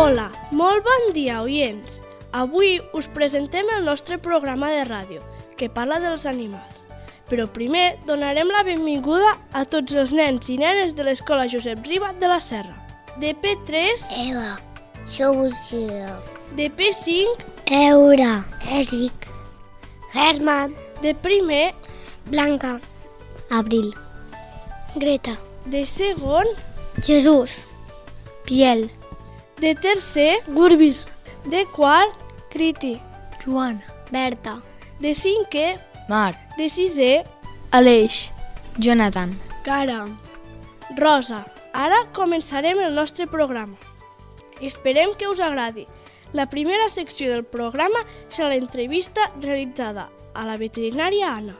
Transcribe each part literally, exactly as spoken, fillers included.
Hola, molt bon dia, oients. Avui us presentem el nostre programa de ràdio, que parla dels animals. Però primer donarem la benvinguda a tots els nens i nenes de l'Escola Josep Riba de la Serra. De P tres... Eva, Solució. De P cinc... Eura, Eric, Herman. De primer... Blanca, Abril, Greta. De segon... Jesús, Piel. De tercer... Gurbis, De quart... Criti, Joan, Berta. De cinquè... Marc, De sisè... Aleix, Jonathan, Cara. Rosa. Ara començarem el nostre programa. Esperem que us agradi. La primera secció del programa serà l'entrevista realitzada a la veterinària Anna.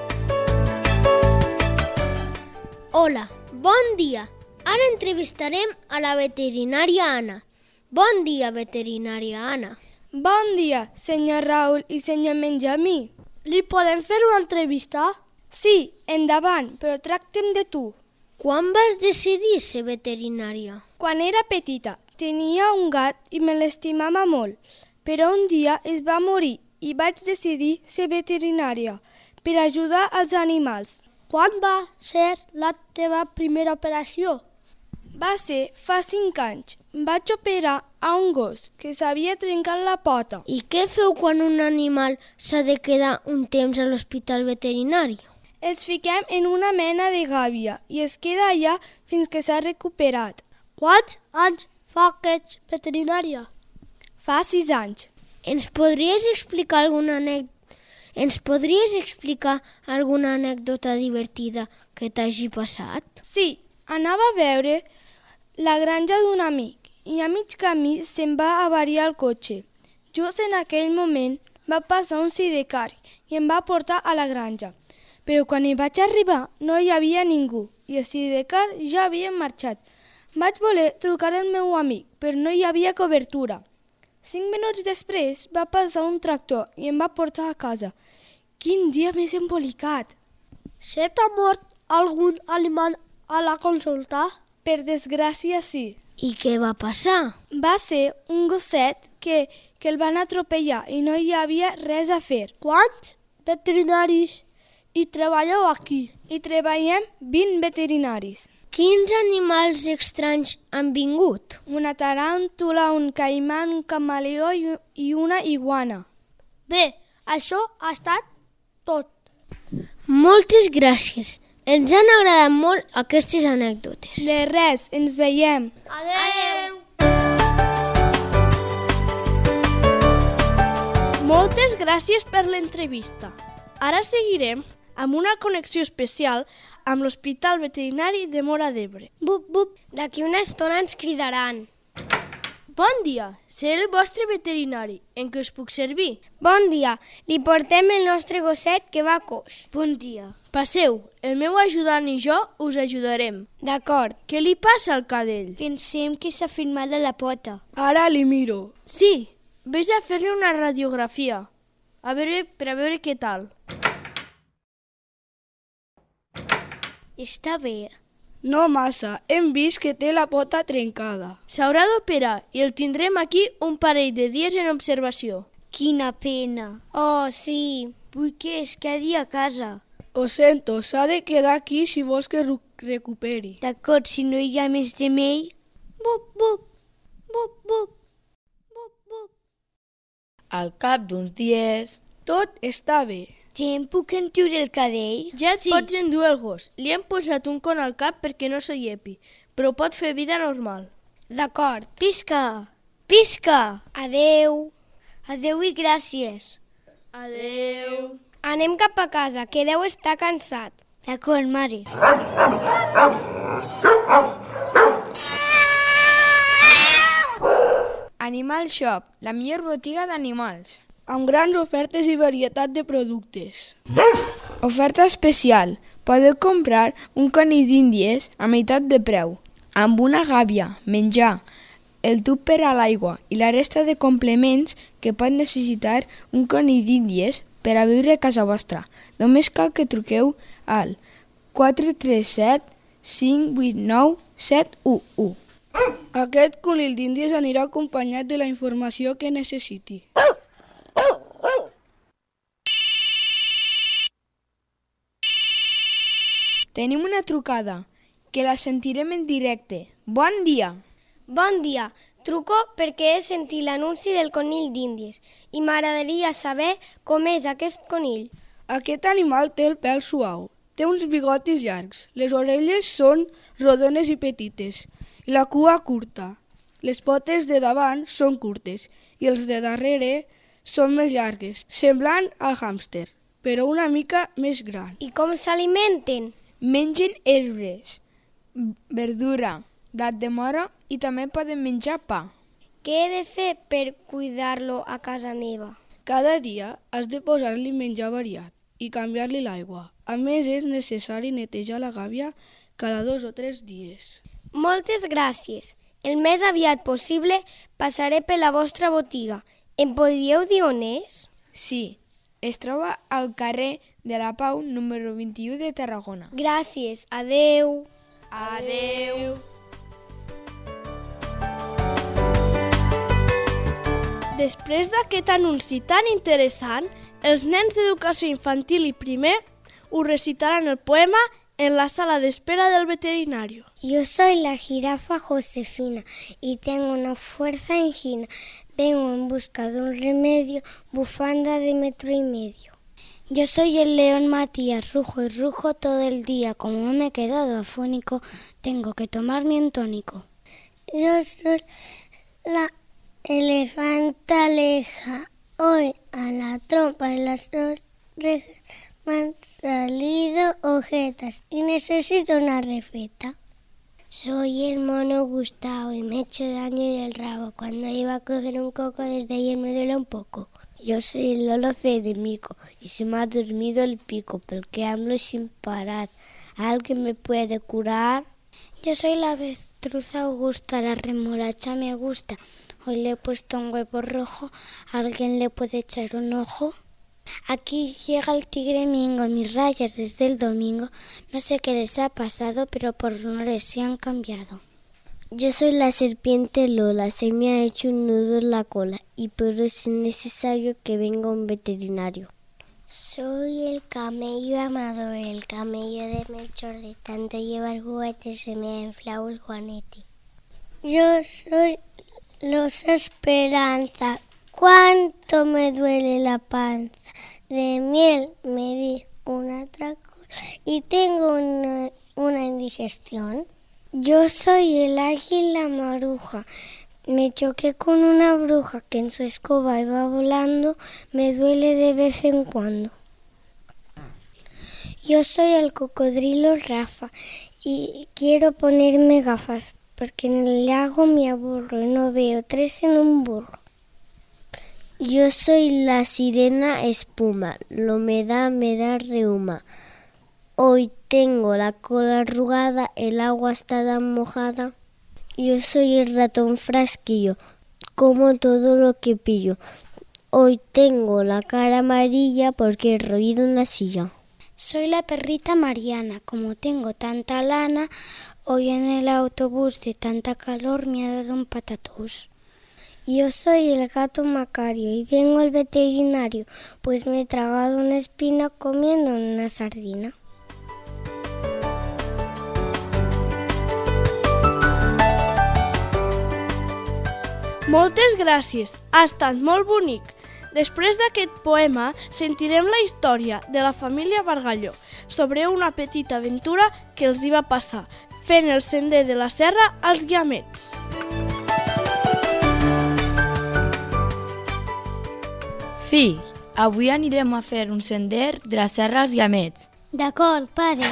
Hola, bon dia. Ara entrevistarem a la veterinària Anna. Bon dia, veterinària Anna. Bon dia, senyor Raül i senyor Benjamí. Li podem fer una entrevista? Sí, endavant, però tractem de tu. Quan vas decidir ser veterinària? Quan era petita, tenia un gat i me l'estimava molt, però un dia es va morir i vaig decidir ser veterinària per ajudar als animals. Quan va ser la teva primera operació? Va ser fa cinc anys. Vaig operar a un gos que s'havia trencat la pota. I què feu quan un animal s'ha de quedar un temps a l'hospital veterinari? Els fiquem en una mena de gàbia i es queda allà fins que s'ha recuperat. Quants anys fa que ets veterinària? Fa sis anys. Ens podries explicar alguna anècdota? Ens podries explicar alguna anècdota divertida que t'hagi passat? Sí, anava a veure la granja d'un amic i a mig camí se'n va avariar el cotxe. Just en aquell moment va passar un sidecar i em va portar a la granja. Però quan hi vaig arribar no hi havia ningú i el sidecar ja havia marxat. Vaig voler trucar al meu amic, però no hi havia cobertura. Cinc minuts després va passar un tractor i em va portar a casa. Quin dia més embolicat! Se t'ha mort algun animal a la consulta? Per desgràcia, sí. I què va passar? Va ser un gosset que, que el van atropellar i no hi havia res a fer. Quants veterinaris hi treballeu aquí? Hi treballem vint veterinaris. Quins animals estranys han vingut? Una taràntula, un caimán, un camaleó i, i una iguana. Bé, això ha estat tot. Moltes gràcies. Ens han agradat molt aquestes anècdotes. De res, ens veiem. Adeu! Moltes gràcies per l'entrevista. Ara seguirem amb una connexió especial amb l'Hospital Veterinari de Móra d'Ebre. Bup, bup, d'aquí una estona ens cridaran. Bon dia, seré el vostre veterinari. En què us puc servir? Bon dia, li portem el nostre gosset que va coix. Bon dia. Passeu, el meu ajudant i jo us ajudarem. D'acord. Què li passa al cadell? Pensem que s'ha fet mal a la pota. Ara li miro. Sí, vés a fer-li una radiografia. A veure, per a veure què tal. Està bé. No massa, hem vist que té la pota trencada. S'haurà d'operar i el tindrem aquí un parell de dies en observació. Quina pena. Oh, sí, vull que es quedi a casa. Ho sento, s'ha de quedar aquí si vols que recuperi. D'acord, si no hi ha més remei... Bup, bup, bup, bup, bup, bup. Al cap d'uns dies... Tot està bé. Ja em puc endur el cadell? Ja et sí. Pots endur el gos. Li hem posat un con al cap perquè no se llepi, però pot fer vida normal. D'acord. Pisca! Pisca! Adeu! Adeu i gràcies. Adeu. Anem cap a casa, que deu estar cansat. D'acord, mare. Animal Shop, la millor botiga d'animals. Amb grans ofertes i varietat de productes. Oferta especial. Podeu comprar un conill d'índies a meitat de preu, amb una gàbia, menjar, el tub per a l'aigua i la resta de complements que pot necessitar un conill d'índies per a viure a casa vostra. Només cal que truqueu al quatre tres set cinc vuit nou set u u. Aquest conill d'Índies anirà acompanyat de la informació que necessiti. Tenim una trucada, que la sentirem en directe. Bon dia! Bon dia. Truco perquè he sentit l'anunci del conill d'Índies i m'agradaria saber com és aquest conill. Aquest animal té el pèl suau, té uns bigotis llargs, les orelles són rodones i petites i la cua curta. Les potes de davant són curtes i els de darrere són més llargues, semblant al hàmster, però una mica més gran. I com s'alimenten? Mengen herbes, verdura, blat de moro i també poden menjar pa. Què he de fer per cuidar-lo a casa meva? Cada dia has de posar-li menjar variat i canviar-li l'aigua. A més, és necessari netejar la gàbia cada dos o tres dies. Moltes gràcies. El més aviat possible passaré per la vostra botiga. Em podríeu dir on és? Sí, es troba al carrer de la Pau, número vint-i-u de Tarragona. Gràcies. Adeu. Adeu. Després d'aquest anunci tan interessant, els nens d'educació infantil i primer us recitaran el poema en la sala d'espera del veterinario. Yo soy la jirafa Josefina y tengo una fuerza angina. Vengo en busca de un remedio, bufanda de metro y medio. Yo soy el león Matías, rujo y rujo todo el día. Como me he quedado afónico, tengo que tomarme un tónico. Yo soy la elefanta Aleja. Hoy a la trompa y las orejas me han salido ojetas y necesito una receta. Soy el mono Gustavo y me he hecho daño en el rabo. Cuando iba a coger un coco desde ayer me duele un poco. Yo soy el Lolo Federico y se me ha dormido el pico porque hablo sin parar. ¿Alguien me puede curar? Yo soy la avestruz Augusta, la remolacha me gusta. Hoy le he puesto un huevo rojo, ¿alguien le puede echar un ojo? Aquí llega el tigre Mingo, mis rayas desde el domingo. No sé qué les ha pasado, pero por rumores se han cambiado. Yo soy la serpiente Lola, se me ha hecho un nudo en la cola y por eso es necesario que venga un veterinario. Soy el camello Amador, el camello de Melchor, de tanto llevar juguetes se me ha inflado el juanete. Yo soy Los Esperanza, cuánto me duele la panza, de miel me di una atraco y tengo una, una indigestión. Yo soy el águila maruja, me choqué con una bruja que en su escoba iba volando, me duele de vez en cuando. Yo soy el cocodrilo Rafa y quiero ponerme gafas porque en el lago me aburro y no veo tres en un burro. Yo soy la sirena Espuma, la humedad me da reuma. Hoy tengo la cola arrugada, el agua está tan mojada. Yo soy el ratón Frasquillo, como todo lo que pillo. Hoy tengo la cara amarilla porque he roído una silla. Soy la perrita Mariana, como tengo tanta lana, hoy en el autobús de tanta calor me ha dado un patatús. Yo soy el gato Macario y vengo al veterinario, pues me he tragado una espina comiendo una sardina. Moltes gràcies, ha estat molt bonic. Després d'aquest poema sentirem la història de la família Bargalló sobre una petita aventura que els hi va passar fent el sender de la serra als Guiamets. Fill, avui anirem a fer un sender de la serra als Guiamets. D'acord, pare.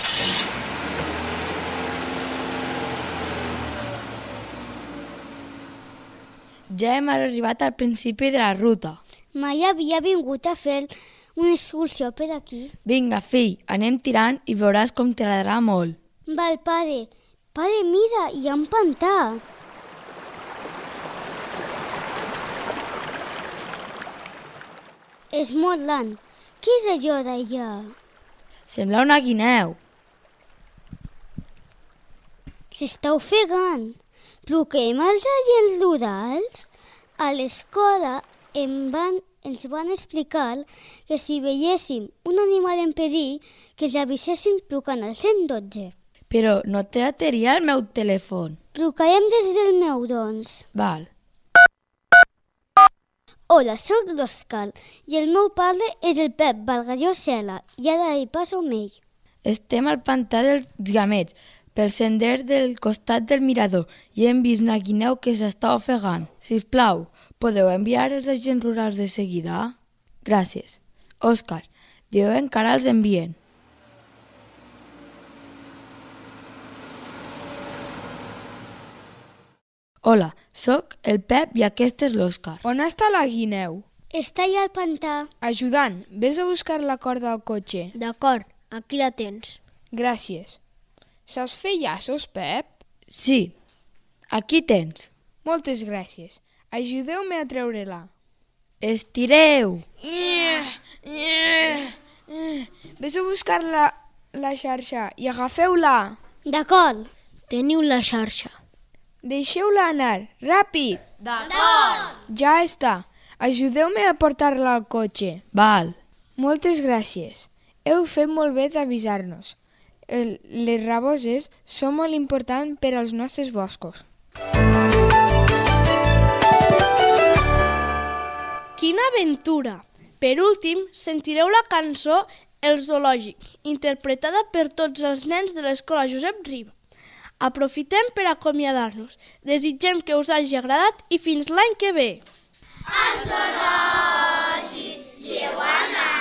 Ja hem arribat al principi de la ruta. Mai havia vingut a fer una excursió per aquí. Vinga, fill, anem tirant i veuràs com t'agradarà molt. Val, pare. Pare, mira, hi ha un pantà. És molt gran. Què és allò d'allà? Sembla una guineu. S'està ofegant. Pluquem els agents rurals? A l'escola em van, ens van explicar que si veiéssim un animal en perill, que els aviséssim trucant al cent dotze. Però no té bateria el meu telèfon. Trucarem des del meu, doncs. Val. Hola, sóc l'Òscar i el meu pare és el Pep Bargalló Cela i ara hi passo amb ell. Estem al pantà dels Gamets, pel sender del costat del mirador, i hem vist una guineu que s'està ofegant. Sisplau, podeu enviar els agents rurals de seguida? Gràcies. Òscar, Déu encara els envien. Hola, sóc el Pep i aquest és l'Òscar. On està la guineu? Està allà al pantà. Ajudant, vés a buscar la corda al cotxe. D'acord, aquí la tens. Gràcies. Saps fer llaços, Pep? Sí, aquí tens. Moltes gràcies. Ajudeu-me a treure-la. Estireu! Vés a buscar la, la xarxa i agafeu-la. D'acord. Teniu la xarxa. Deixeu-la anar, ràpid. D'acord. Ja està. Ajudeu-me a portar-la al cotxe. Val. Moltes gràcies. Heu fet molt bé d'avisar-nos. El, les raboses són molt importants per als nostres boscos. Quina aventura! Per últim, sentireu la cançó El zoològic, interpretada per tots els nens de l'escola Josep Riba. Aprofitem per acomiadar-nos. Desitgem que us hagi agradat i fins l'any que ve. Al zoològic, lleu anar.